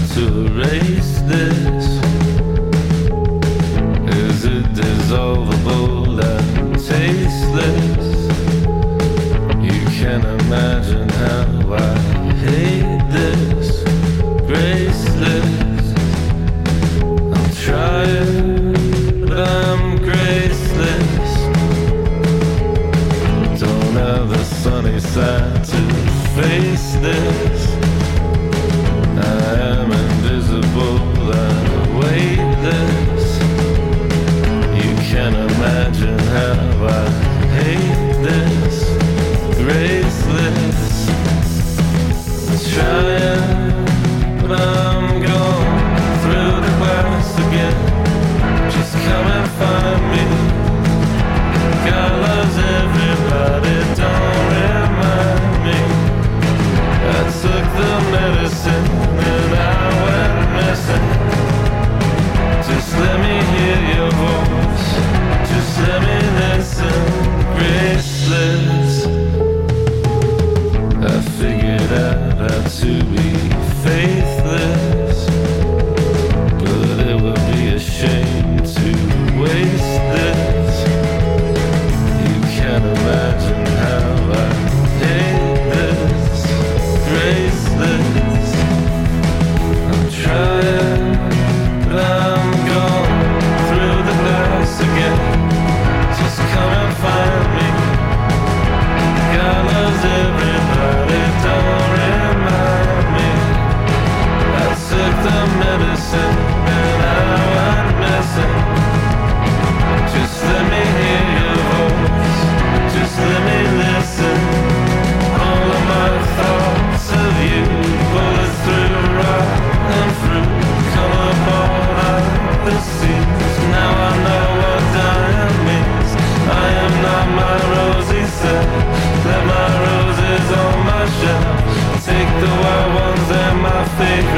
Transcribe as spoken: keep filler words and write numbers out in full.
to erase this? Is it dissolvable and tasteless? You can imagine how I hate this. Graceless. I'm trying, but I'm graceless. Don't have the sunny side to face this. I am invisible and weightless. You can imagine how I hate this. Graceless. Trying, but I'm gone through the glass again. Just come and find me. God loves everybody, don't remind me. I took the medicine and I went missing. Just let me hear your voice. Just let me listen. Graceless. I figured out how to be faithless, but it would be a shame to waste this. You can't imagine how I hate this. Graceless. I'm trying, but I'm gone through the glass again. Just come and find me. God loves everybody, don't remind me. I took the medicine and I went missing. Just let me hear your voice, just let me listen. All of my thoughts of you, bullets through rock and fruit, come apart like the seas. Now I know what dying means. I am not my rosy self. Let my roses on my shelf. Take the wild ones and my favorite.